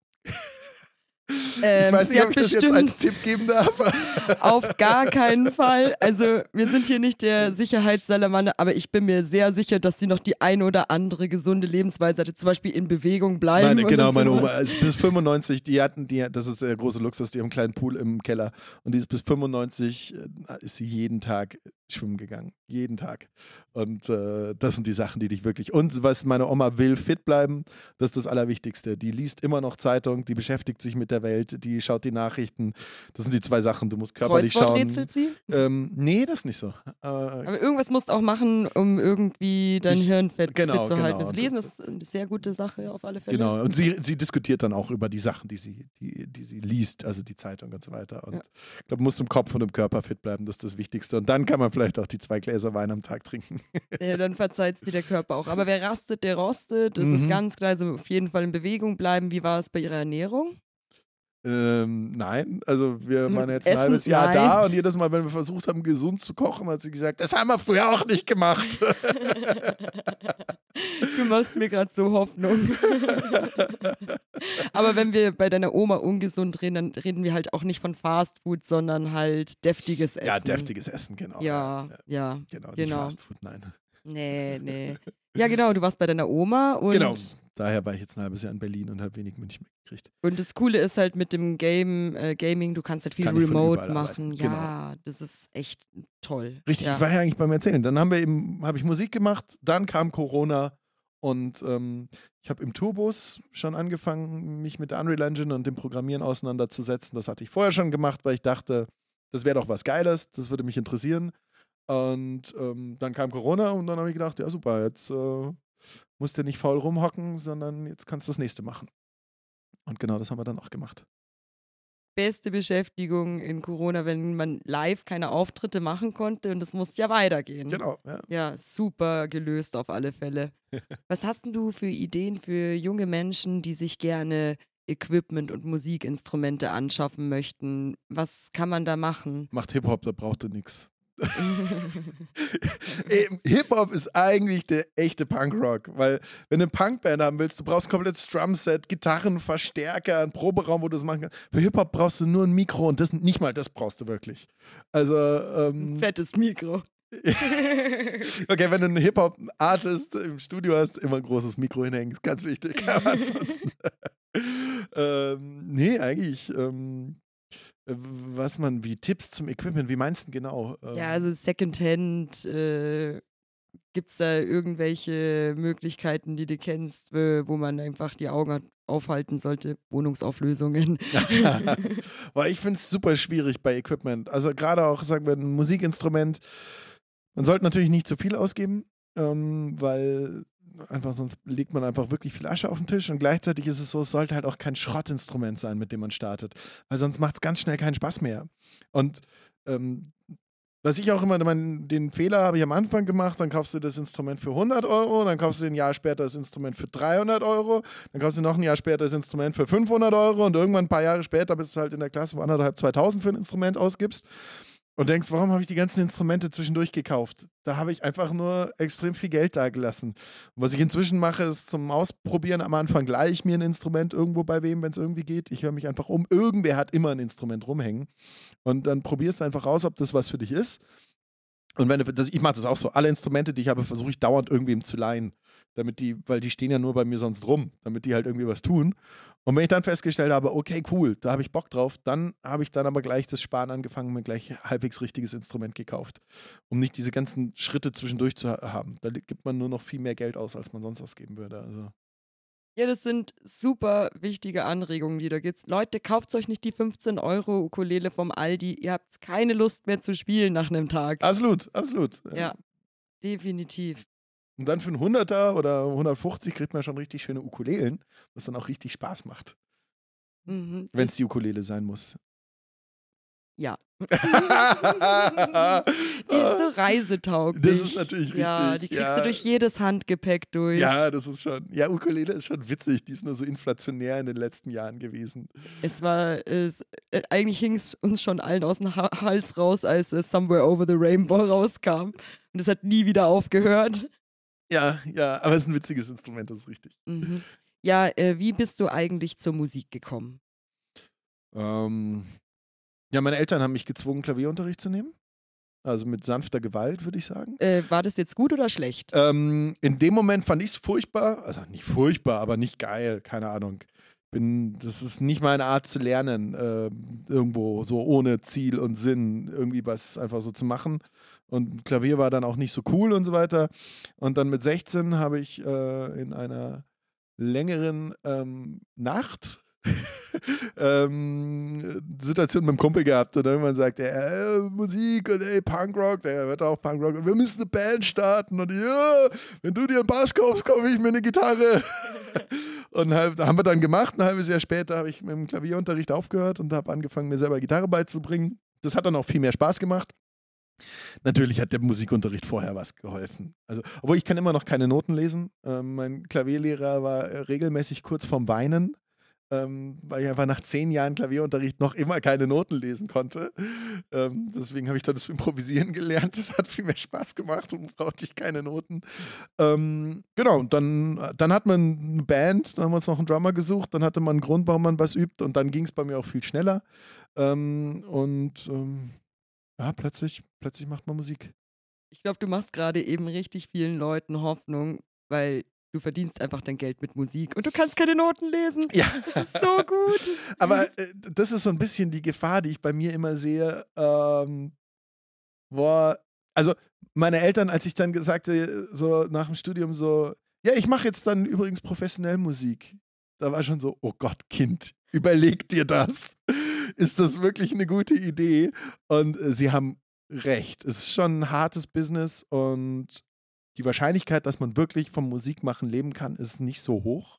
Ähm, ich weiß sie nicht, hat ob ich das jetzt bestimmt- als Tipp geben darf. Auf gar keinen Fall. Also wir sind hier nicht der Sicherheitssalamander, aber ich bin mir sehr sicher, dass sie noch die eine oder andere gesunde Lebensweise hatte, zum Beispiel in Bewegung bleiben. Meine, genau, oder meine sowas. Oma ist bis fünfundneunzig, die hatten, die, das ist der große Luxus, die haben einen kleinen Pool im Keller und die ist bis fünfundneunzig, äh, ist sie jeden Tag schwimmen gegangen. Jeden Tag. Und äh, das sind die Sachen, die dich wirklich, und was meine Oma will, fit bleiben, das ist das Allerwichtigste. Die liest immer noch Zeitung, die beschäftigt sich mit der Welt, die schaut die Nachrichten. Das sind die zwei Sachen, du musst körperlich Kreuzwort schauen. rätselt sie? Ähm, nee, das nicht so. Äh, Aber irgendwas musst du auch machen, um irgendwie dein Dich- Hirn fit, genau, fit zu halten. genau. Also Lesen ist eine sehr gute Sache auf alle Fälle. Genau, und sie, sie diskutiert dann auch über die Sachen, die sie, die, die sie liest, also die Zeitung und so weiter. Und Ja. ich glaube, muss im Kopf und im Körper fit bleiben, das ist das Wichtigste. Und dann kann man vielleicht auch die zwei Gläser Wein am Tag trinken. Ja, dann verzeiht dir der Körper auch. Aber wer rastet, der rostet. Das Mhm. ist ganz klar. Also auf jeden Fall in Bewegung bleiben. Wie war es bei ihrer Ernährung? ähm, nein, also wir waren jetzt ein Essen, halbes Jahr nein. da und jedes Mal, wenn wir versucht haben, gesund zu kochen, hat sie gesagt, das haben wir früher auch nicht gemacht. Du machst mir gerade so Hoffnung. Aber wenn wir bei deiner Oma ungesund reden, dann reden wir halt auch nicht von Fast Food, sondern halt deftiges Essen. Ja, deftiges Essen, genau. Ja, ja, Genau, nicht genau. Fast Food, nein. Nee, nee. Ja, genau, du warst bei deiner Oma und, Genau. Daher war ich jetzt ein halbes Jahr in Berlin und habe wenig München mitgekriegt. und das Coole ist halt mit dem Game, äh, Gaming, du kannst halt viel Kann ich von remote überall machen. arbeiten, genau. Ja, das ist echt toll. Richtig, Ja. ich war ja eigentlich beim Erzählen. Dann haben wir eben, habe ich Musik gemacht, dann kam Corona und ähm, ich habe im Tourbus schon angefangen, mich mit der Unreal Engine und dem Programmieren auseinanderzusetzen. Das hatte ich vorher schon gemacht, weil ich dachte, das wäre doch was Geiles, das würde mich interessieren. Und ähm, dann kam Corona und dann habe ich gedacht, ja super, jetzt äh, musst du nicht faul rumhocken, sondern jetzt kannst du das nächste machen. Und genau das haben wir dann auch gemacht. Beste Beschäftigung in Corona, wenn man live keine Auftritte machen konnte und das musste ja weitergehen. Genau, ja. Ja, super gelöst auf alle Fälle. Was hast denn du für Ideen für junge Menschen, die sich gerne Equipment und Musikinstrumente anschaffen möchten? Was kann man da machen? Macht Hip-Hop, da braucht ihr nichts. Hip-Hop ist eigentlich der echte Punkrock, weil wenn du eine Punkband haben willst, du brauchst ein komplettes Drumset, Gitarren, Verstärker, einen Proberaum, wo du das machen kannst. Für Hip-Hop brauchst du nur ein Mikro und das, nicht mal das brauchst du wirklich. Also ähm, Ein fettes Mikro. okay, wenn du einen Hip-Hop-Artist im Studio hast, immer ein großes Mikro hinhängen, ist ganz wichtig. Aber ansonsten ähm, nee, eigentlich ähm, was man, wie Tipps zum Equipment, wie meinst du genau? Ähm, Ja, also Secondhand, äh, gibt es da irgendwelche Möglichkeiten, die du kennst, äh, wo man einfach die Augen aufhalten sollte? Wohnungsauflösungen. Weil ich finde es super schwierig bei Equipment. Also gerade auch, sagen wir, ein Musikinstrument. Man sollte natürlich nicht zu viel ausgeben, ähm, weil einfach sonst legt man einfach wirklich viel Asche auf den Tisch und gleichzeitig ist es so, es sollte halt auch kein Schrottinstrument sein, mit dem man startet, weil sonst macht es ganz schnell keinen Spaß mehr. Und ähm, was ich auch immer, mein, den Fehler habe ich am Anfang gemacht, dann kaufst du das Instrument für hundert Euro, dann kaufst du ein Jahr später das Instrument für dreihundert Euro, dann kaufst du noch ein Jahr später das Instrument für fünfhundert Euro und irgendwann ein paar Jahre später bist du halt in der Klasse, wo anderthalb, zweitausend für ein Instrument ausgibst. Und denkst, warum habe ich die ganzen Instrumente zwischendurch gekauft? Da habe ich einfach nur extrem viel Geld dagelassen. Und was ich inzwischen mache, ist zum Ausprobieren am Anfang gleich mir ein Instrument irgendwo bei wem, wenn es irgendwie geht. Ich höre mich einfach um. Irgendwer hat immer ein Instrument rumhängen. Und dann probierst du einfach raus, ob das was für dich ist. Und wenn du, das, ich mache das auch so. Alle Instrumente, die ich habe, versuche ich dauernd irgendwem zu leihen. Damit die, weil die stehen ja nur bei mir sonst rum, damit die halt irgendwie was tun. Und wenn ich dann festgestellt habe, okay, cool, da habe ich Bock drauf, dann habe ich dann aber gleich das Sparen angefangen und mir gleich halbwegs richtiges Instrument gekauft. Um nicht diese ganzen Schritte zwischendurch zu haben. Da gibt man nur noch viel mehr Geld aus, als man sonst ausgeben würde. Also. Ja, das sind super wichtige Anregungen, die da gibt's. Leute, kauft euch nicht die fünfzehn Euro Ukulele vom Aldi. Ihr habt keine Lust mehr zu spielen nach einem Tag. Absolut, absolut. Ja, definitiv. Und dann für einen Hunderter oder hundertfünfzig kriegt man schon richtig schöne Ukulelen, was dann auch richtig Spaß macht. Mhm. Wenn es die Ukulele sein muss. Ja. Die ist so reisetauglich. Das ist natürlich richtig. Ja, die kriegst ja. du durch jedes Handgepäck durch. Ja, das ist schon. Ja, Ukulele ist schon witzig. Die ist nur so inflationär in den letzten Jahren gewesen. Es war, es, äh, eigentlich hing es uns schon allen aus dem ha Hals raus, als es Somewhere Over the Rainbow rauskam. Und es hat nie wieder aufgehört. Ja, ja, aber es ist ein witziges Instrument, das ist richtig. Mhm. Ja, äh, wie bist du eigentlich zur Musik gekommen? Ähm, ja, meine Eltern haben mich gezwungen, Klavierunterricht zu nehmen. Also mit sanfter Gewalt, würde ich sagen. Äh, war das jetzt gut oder schlecht? Ähm, in dem Moment fand ich es furchtbar. Also nicht furchtbar, aber nicht geil. Keine Ahnung. Bin, das ist nicht meine Art zu lernen, äh, irgendwo so ohne Ziel und Sinn irgendwie was einfach so zu machen. Und Klavier war dann auch nicht so cool und so weiter. Und dann mit sechzehn habe ich äh, in einer längeren ähm, Nacht ähm, Situation mit dem Kumpel gehabt und irgendwann sagt er, äh, Musik und ey, Punkrock, der hört auch Punkrock und wir müssen eine Band starten und ja, wenn du dir einen Bass kaufst, kaufe ich mir eine Gitarre. Und halt, haben wir dann gemacht, ein halbes Jahr später habe ich mit dem Klavierunterricht aufgehört und habe angefangen, mir selber Gitarre beizubringen. Das hat dann auch viel mehr Spaß gemacht. Natürlich hat der Musikunterricht vorher was geholfen. Also, obwohl ich kann immer noch keine Noten lesen. Ähm, mein Klavierlehrer war regelmäßig kurz vorm Weinen, ähm, weil ich einfach nach zehn Jahren Klavierunterricht noch immer keine Noten lesen konnte. Ähm, deswegen habe ich dann das Improvisieren gelernt. Das hat viel mehr Spaß gemacht und brauchte ich keine Noten. Ähm, genau, und dann, dann hat man eine Band, dann haben wir uns noch einen Drummer gesucht, dann hatte man einen Grund, warum man was übt und dann ging es bei mir auch viel schneller. Ähm, und ähm, ja, plötzlich, plötzlich macht man Musik. Ich glaube, du machst gerade eben richtig vielen Leuten Hoffnung, weil du verdienst einfach dein Geld mit Musik und du kannst keine Noten lesen. Ja. Das ist so gut. Aber äh, das ist so ein bisschen die Gefahr, die ich bei mir immer sehe. Ähm, boah, also meine Eltern, als ich dann sagte, so nach dem Studium so, ja, ich mache jetzt dann übrigens professionell Musik. Da war schon so, oh Gott, Kind, überleg dir das. Ist das wirklich eine gute Idee? Und äh, sie haben recht. Es ist schon ein hartes Business und die Wahrscheinlichkeit, dass man wirklich vom Musikmachen leben kann, ist nicht so hoch.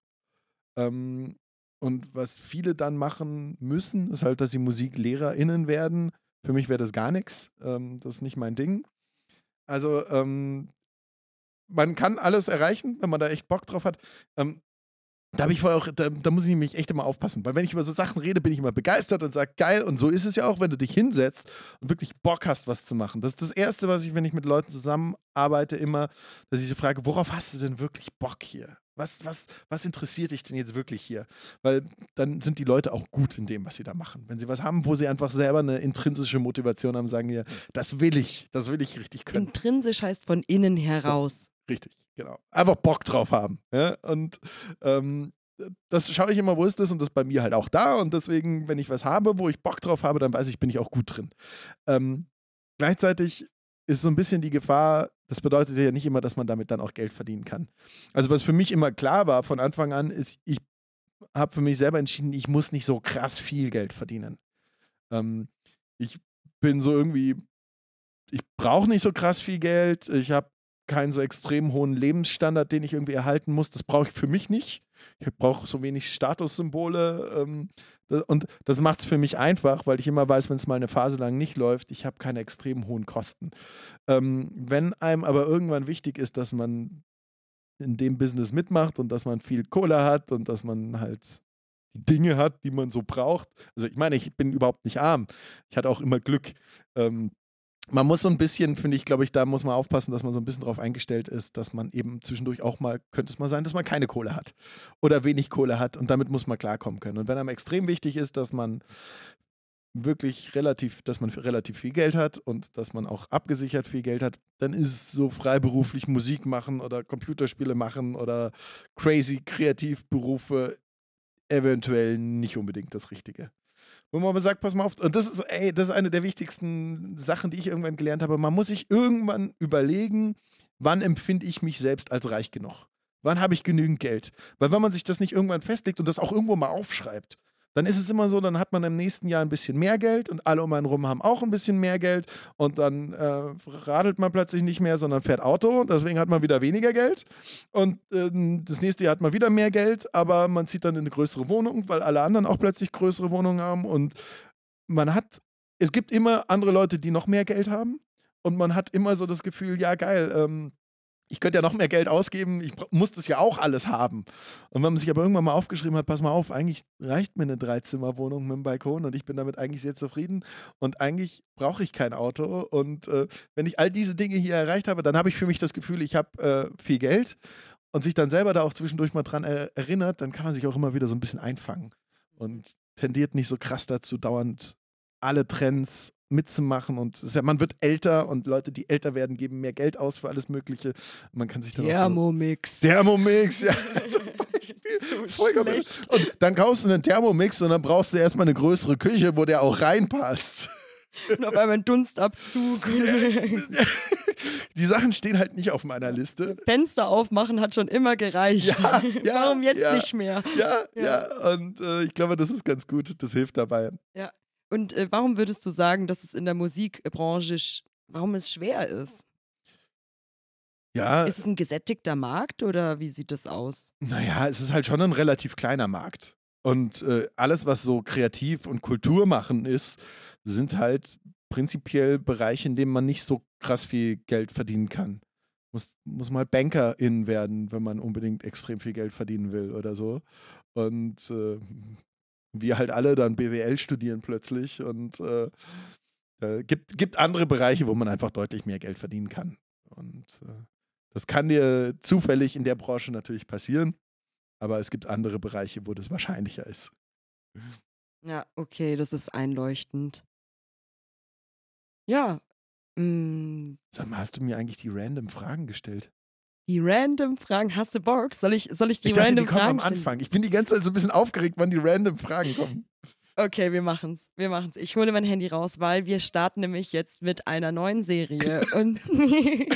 Ähm, und was viele dann machen müssen, ist halt, dass sie MusiklehrerInnen werden. Für mich wäre das gar nichts. Ähm, das ist nicht mein Ding. Also, ähm, man kann alles erreichen, wenn man da echt Bock drauf hat. Ähm, da habe ich vorher auch, da, da muss ich nämlich echt immer aufpassen, weil wenn ich über so Sachen rede, bin ich immer begeistert und sage, geil, und so ist es ja auch, wenn du dich hinsetzt und wirklich Bock hast, was zu machen. Das ist das Erste, was ich, wenn ich mit Leuten zusammenarbeite, immer, dass ich so frage, worauf hast du denn wirklich Bock hier? Was, was, was interessiert dich denn jetzt wirklich hier? Weil dann sind die Leute auch gut in dem, was sie da machen. Wenn sie was haben, wo sie einfach selber eine intrinsische Motivation haben, sagen wir, das will ich, das will ich richtig können. Intrinsisch heißt von innen heraus. Richtig, genau. Einfach Bock drauf haben. Ja? Und ähm, das schaue ich immer, wo ist das? Und das ist bei mir halt auch da. Und deswegen, wenn ich was habe, wo ich Bock drauf habe, dann weiß ich, bin ich auch gut drin. Ähm, gleichzeitig ist so ein bisschen die Gefahr, das bedeutet ja nicht immer, dass man damit dann auch Geld verdienen kann. Also was für mich immer klar war von Anfang an, ist, ich habe für mich selber entschieden, ich muss nicht so krass viel Geld verdienen. Ähm, ich bin so irgendwie, ich brauche nicht so krass viel Geld, ich habe keinen so extrem hohen Lebensstandard, den ich irgendwie erhalten muss. Das brauche ich für mich nicht. Ich brauche so wenig Statussymbole. Ähm, das, und das macht es für mich einfach, weil ich immer weiß, wenn es mal eine Phase lang nicht läuft, ich habe keine extrem hohen Kosten. Ähm, wenn einem aber irgendwann wichtig ist, dass man in dem Business mitmacht und dass man viel Kohle hat und dass man halt die Dinge hat, die man so braucht. Also ich meine, ich bin überhaupt nicht arm. Ich hatte auch immer Glück. Ähm, Man muss so ein bisschen, finde ich, glaube ich, da muss man aufpassen, dass man so ein bisschen darauf eingestellt ist, dass man eben zwischendurch auch mal, könnte es mal sein, dass man keine Kohle hat oder wenig Kohle hat und damit muss man klarkommen können. Und wenn einem extrem wichtig ist, dass man wirklich relativ, dass man relativ viel Geld hat und dass man auch abgesichert viel Geld hat, dann ist so freiberuflich Musik machen oder Computerspiele machen oder crazy Kreativberufe eventuell nicht unbedingt das Richtige. Wo man aber sagt, pass mal auf, und das ist, ey, das ist eine der wichtigsten Sachen, die ich irgendwann gelernt habe. Man muss sich irgendwann überlegen, wann empfinde ich mich selbst als reich genug? Wann habe ich genügend Geld? Weil wenn man sich das nicht irgendwann festlegt und das auch irgendwo mal aufschreibt, dann ist es immer so, dann hat man im nächsten Jahr ein bisschen mehr Geld und alle um einen rum haben auch ein bisschen mehr Geld und dann äh, radelt man plötzlich nicht mehr, sondern fährt Auto und deswegen hat man wieder weniger Geld und äh, das nächste Jahr hat man wieder mehr Geld, aber man zieht dann in eine größere Wohnung, weil alle anderen auch plötzlich größere Wohnungen haben und man hat, es gibt immer andere Leute, die noch mehr Geld haben und man hat immer so das Gefühl, ja geil, ähm, ich könnte ja noch mehr Geld ausgeben, ich muss das ja auch alles haben. Und wenn man sich aber irgendwann mal aufgeschrieben hat, pass mal auf, eigentlich reicht mir eine Dreizimmerwohnung mit einem Balkon und ich bin damit eigentlich sehr zufrieden und eigentlich brauche ich kein Auto. Und äh, wenn ich all diese Dinge hier erreicht habe, dann habe ich für mich das Gefühl, ich habe äh, viel Geld und sich dann selber da auch zwischendurch mal dran er- erinnert, dann kann man sich auch immer wieder so ein bisschen einfangen und tendiert nicht so krass dazu, dauernd alle Trends mitzumachen und es ist ja, man wird älter und Leute, die älter werden, geben mehr Geld aus für alles Mögliche. Man kann sich dann Thermomix. auch so Thermomix, ja, zum Beispiel. So Vollkommen. schlecht. Und dann kaufst du einen Thermomix und dann brauchst du erstmal eine größere Küche, wo der auch reinpasst. Und auf einmal ein Dunstabzug. Die Sachen stehen halt nicht auf meiner Liste. Fenster aufmachen hat schon immer gereicht. Ja, ja, Warum jetzt ja. nicht mehr? Ja, Ja. ja, und äh, ich glaube, das ist ganz gut. Das hilft dabei. Ja. Und äh, warum würdest du sagen, dass es in der Musikbranche, sch- warum es schwer ist? Ja, Ist es ein gesättigter Markt oder wie sieht das aus? naja, es ist halt schon ein relativ kleiner Markt. Und äh, alles, was so kreativ und Kultur machen ist, sind halt prinzipiell Bereiche, in denen man nicht so krass viel Geld verdienen kann. Muss, muss mal Bankerin werden, wenn man unbedingt extrem viel Geld verdienen will oder so. Und äh, wir halt alle dann B W L studieren plötzlich und äh, äh, gibt, gibt andere Bereiche, wo man einfach deutlich mehr Geld verdienen kann. Und äh, das kann dir zufällig in der Branche natürlich passieren, aber es gibt andere Bereiche, wo das wahrscheinlicher ist. Ja, okay, das ist einleuchtend. Ja, mm, Sag mal, hast du mir eigentlich die random Fragen gestellt? Die random Fragen, hast du Bock? Soll ich, soll ich die Ich dachte, random die kommen Fragen am stellen? Anfang. Ich bin die ganze Zeit so ein bisschen aufgeregt, wann die random Fragen kommen. Okay, wir machen's. Wir machen's. Ich hole mein Handy raus, weil wir starten nämlich jetzt mit einer neuen Serie. Und Die,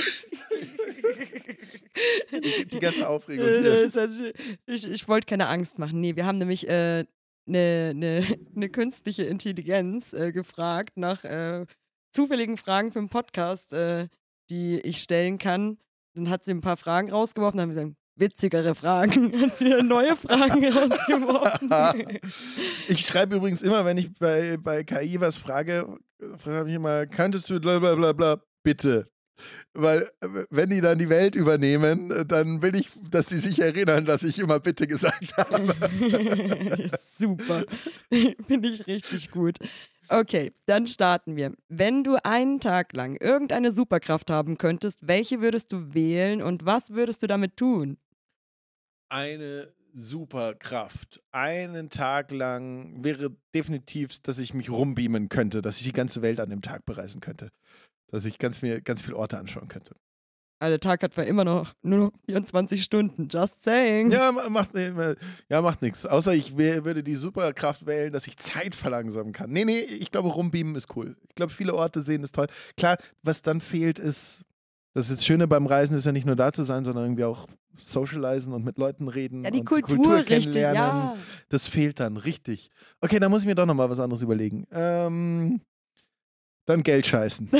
die ganze Aufregung hier. ich ich wollte keine Angst machen. Nee, wir haben nämlich eine äh, ne, ne, ne künstliche Intelligenz äh, gefragt nach äh, zufälligen Fragen für den Podcast, äh, die ich stellen kann. Dann hat sie ein paar Fragen rausgeworfen, dann haben wir gesagt, witzigere Fragen, hat sie wieder neue Fragen rausgeworfen. Ich schreibe übrigens immer, wenn ich bei, bei K I was frage, frage ich immer, könntest du bla bla bla bla, bitte. Weil, äh, wenn die dann die Welt übernehmen, äh, dann will ich, dass sie sich erinnern, dass ich immer bitte gesagt habe. Super. Finde ich richtig gut. Okay, dann starten wir. Wenn du einen Tag lang irgendeine Superkraft haben könntest, welche würdest du wählen und was würdest du damit tun? Eine Superkraft. Einen Tag lang wäre definitiv, dass ich mich rumbeamen könnte, dass ich die ganze Welt an dem Tag bereisen könnte. Dass ich ganz, viel, ganz viele Orte anschauen könnte. Aber der Tag hat zwar immer noch nur noch vierundzwanzig Stunden, just saying. Ja, ma- macht, ja, macht nichts. Außer ich wär, würde die Superkraft wählen, dass ich Zeit verlangsamen kann. Nee, nee, ich glaube, rumbeamen ist cool. Ich glaube, viele Orte sehen ist toll. Klar, was dann fehlt, ist, das ist das Schöne beim Reisen ist ja nicht nur da zu sein, sondern irgendwie auch socialisen und mit Leuten reden. Ja, die und Kultur, die Kultur richtig, kennenlernen. ja. Das fehlt dann, richtig. Okay, da muss ich mir doch nochmal was anderes überlegen. Ähm, dann Geld scheißen.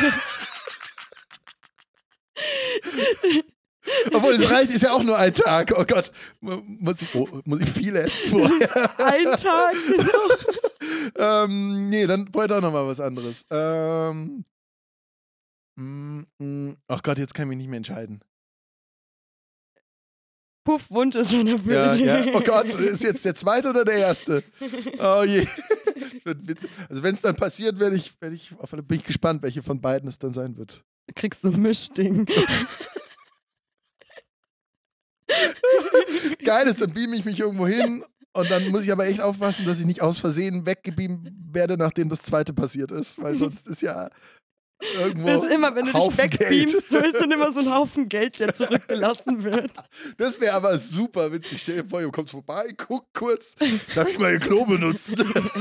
Obwohl, es reicht, ist ja auch nur ein Tag. Oh Gott, muss ich, oh, muss ich viel essen vorher? Ein Tag, genau. ähm, nee, dann brauche ich doch nochmal was anderes. Ähm, mm, mm, ach Gott, jetzt kann ich mich nicht mehr entscheiden. Puff, Wunsch ist schon Ja, erfüllt. ja. Oh Gott, ist jetzt der zweite oder der erste? Oh je. Wird witzig. Also wenn es dann passiert, werde ich, werd ich, bin ich gespannt, welche von beiden es dann sein wird. Du kriegst so ein Mischding. Geil ist, dann beame ich mich irgendwo hin und dann muss ich aber echt aufpassen, dass ich nicht aus Versehen weggebeamt werde, nachdem das zweite passiert ist, weil sonst ist ja irgendwo Das ist immer, wenn du dich Haufen wegbeamst, Geld. so ist dann immer so ein Haufen Geld, der zurückgelassen wird. Das wäre aber super witzig. Stell dir vor, du kommst vorbei, guck kurz, darf ich mal ihr Klo benutzen?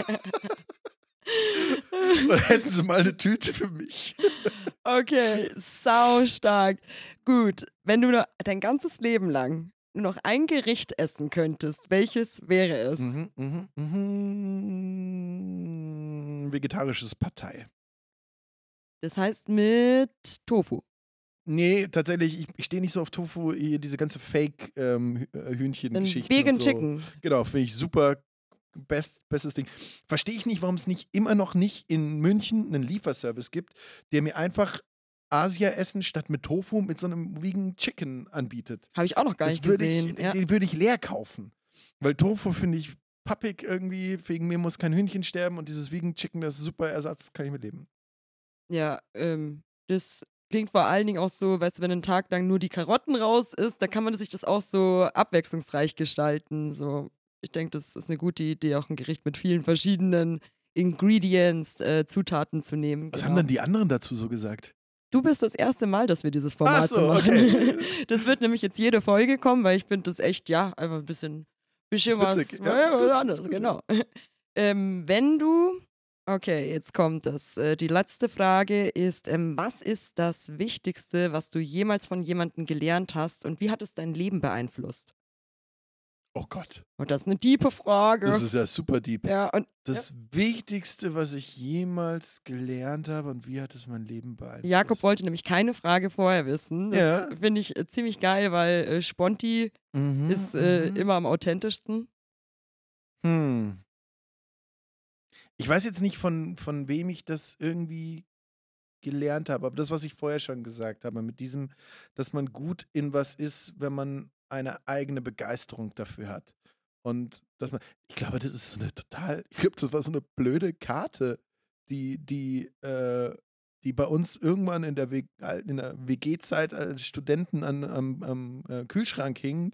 Oder hätten sie mal eine Tüte für mich? Okay, sau stark. Gut, wenn du nur dein ganzes Leben lang nur noch ein Gericht essen könntest, welches wäre es? Mhm, mhm, mhm. Vegetarisches Partei. Das heißt mit Tofu. Nee, tatsächlich, ich, ich stehe nicht so auf Tofu, hier diese ganze Fake-Hühnchen-Geschichte. Ein Vegan und so. Chicken. Genau, finde ich super. Best, bestes Ding. Verstehe ich nicht, warum es nicht immer noch nicht in München einen Lieferservice gibt, der mir einfach Asia-Essen statt mit Tofu mit so einem Vegan Chicken anbietet. Habe ich auch noch gar Das nicht würde gesehen. ich, ja. Den würde ich leer kaufen. Weil Tofu finde ich pappig irgendwie, wegen mir muss kein Hühnchen sterben und dieses Vegan Chicken, das ist super Ersatz, kann ich mit leben. Ja, ähm, das klingt vor allen Dingen auch so, weißt du, wenn ein Tag lang nur die Karotten raus ist, da kann man sich das auch so abwechslungsreich gestalten. So, ich denke, das ist eine gute Idee, auch ein Gericht mit vielen verschiedenen Ingredients, äh, Zutaten zu nehmen. Was genau. haben denn die anderen dazu so gesagt? Du bist das erste Mal, dass wir dieses Format Ach so, so machen. okay. Das wird nämlich jetzt jede Folge kommen, weil ich finde das echt, ja, einfach ein bisschen, bisschen Ist was, witzig. Ja, ja, ist was gut, anderes, ist gut, genau. Ähm, wenn du, okay, jetzt kommt das. Äh, die letzte Frage ist, ähm, was ist das Wichtigste, was du jemals von jemandem gelernt hast und wie hat es dein Leben beeinflusst? Oh Gott, Und das ist eine tiefe Frage. das ist ja super deep. ja, und Das Wichtigste, was ich jemals gelernt habe und wie hat es mein Leben beeinflusst? Jakob wollte nämlich keine Frage vorher wissen. Das Ja. finde ich äh, ziemlich geil, weil äh, Sponti Mhm, ist äh, mhm. immer am authentischsten. Hm. Ich weiß jetzt nicht, von, von wem ich das irgendwie gelernt habe, aber das, was ich vorher schon gesagt habe, mit diesem, dass man gut in was ist, wenn man eine eigene Begeisterung dafür hat. Und dass man, ich glaube, das ist so eine total, ich glaube, das war so eine blöde Karte, die, die, äh, die bei uns irgendwann in der, W- in der W G-Zeit als Studenten an, am, am äh, Kühlschrank hing,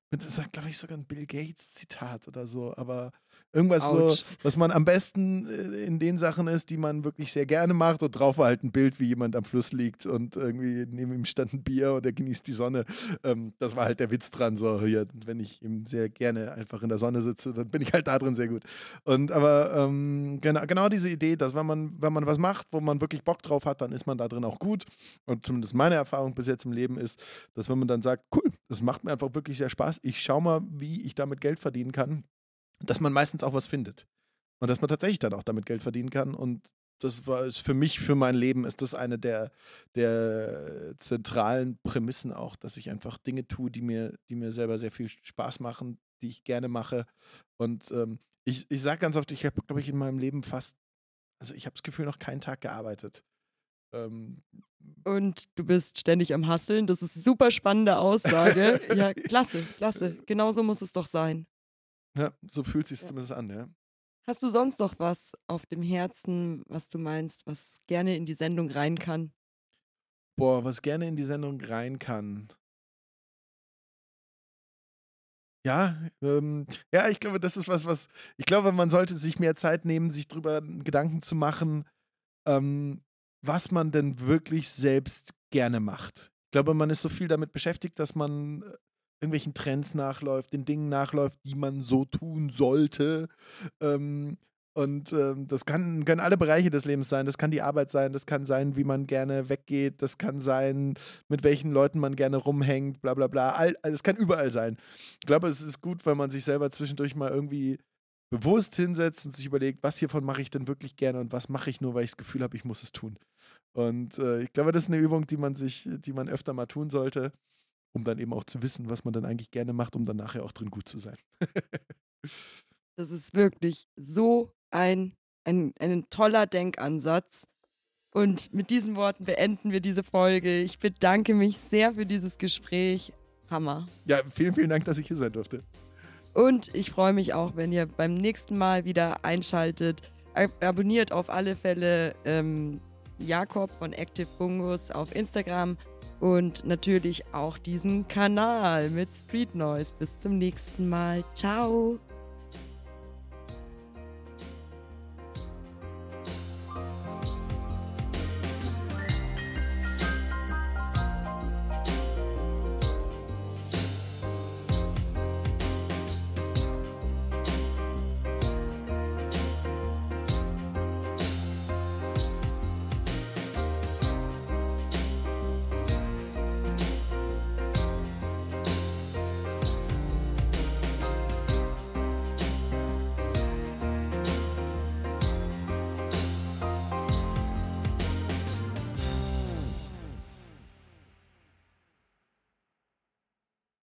Das ist, glaube ich, sogar ein Bill Gates-Zitat oder so, aber irgendwas Autsch. so, was man am besten äh, in den Sachen ist, die man wirklich sehr gerne macht und drauf war halt ein Bild, wie jemand am Fluss liegt und irgendwie neben ihm stand ein Bier und er genießt die Sonne. Ähm, das war halt der Witz dran, so hier, wenn ich eben sehr gerne einfach in der Sonne sitze, dann bin ich halt da drin sehr gut. Und aber ähm, genau, genau diese Idee, dass wenn man, wenn man was macht, wo man wirklich Bock drauf hat, dann ist man da drin auch gut. Und zumindest meine Erfahrung bis jetzt im Leben ist, dass wenn man dann sagt, cool, das macht mir einfach wirklich sehr Spaß, ich schau mal, wie ich damit Geld verdienen kann, dass man meistens auch was findet. Und dass man tatsächlich dann auch damit Geld verdienen kann. Und das war ist für mich, für mein Leben, ist das eine der, der zentralen Prämissen auch, dass ich einfach Dinge tue, die mir, die mir selber sehr viel Spaß machen, die ich gerne mache. Und ähm, ich, ich sage ganz oft, ich habe, glaube ich, in meinem Leben fast, also ich habe das Gefühl, noch keinen Tag gearbeitet. Ähm, Und du bist ständig am Hasseln. Das ist eine super spannende Aussage. Ja, klasse, klasse. Genauso muss es doch sein. ja, so fühlt es sich Ja. zumindest an, ja. Hast du sonst noch was auf dem Herzen, was du meinst, was gerne in die Sendung rein kann? Boah, was gerne in die Sendung rein kann. Ja, ähm, ja, ich glaube, das ist was, was, ich glaube, man sollte sich mehr Zeit nehmen, sich drüber Gedanken zu machen, ähm, was man denn wirklich selbst gerne macht. Ich glaube, man ist so viel damit beschäftigt, dass man äh, irgendwelchen Trends nachläuft, den Dingen nachläuft, die man so tun sollte. Ähm, und ähm, das kann, können alle Bereiche des Lebens sein. Das kann die Arbeit sein, das kann sein, wie man gerne weggeht, das kann sein, mit welchen Leuten man gerne rumhängt, bla bla bla. All, also es kann überall sein. Ich glaube, es ist gut, wenn man sich selber zwischendurch mal irgendwie bewusst hinsetzt und sich überlegt, was hiervon mache ich denn wirklich gerne und was mache ich nur, weil ich das Gefühl habe, ich muss es tun. Und äh, ich glaube, das ist eine Übung, die man sich, die man öfter mal tun sollte, um dann eben auch zu wissen, was man dann eigentlich gerne macht, um dann nachher auch drin gut zu sein. Das ist wirklich so ein, ein, ein toller Denkansatz. Und mit diesen Worten beenden wir diese Folge. Ich bedanke mich sehr für dieses Gespräch. Hammer. Ja, vielen, vielen Dank, dass ich hier sein durfte. Und ich freue mich auch, wenn ihr beim nächsten Mal wieder einschaltet. Ab abonniert auf alle Fälle ähm, Jakob von Active Fungus auf Instagram und natürlich auch diesen Kanal mit Street Noise. Bis zum nächsten Mal. Ciao.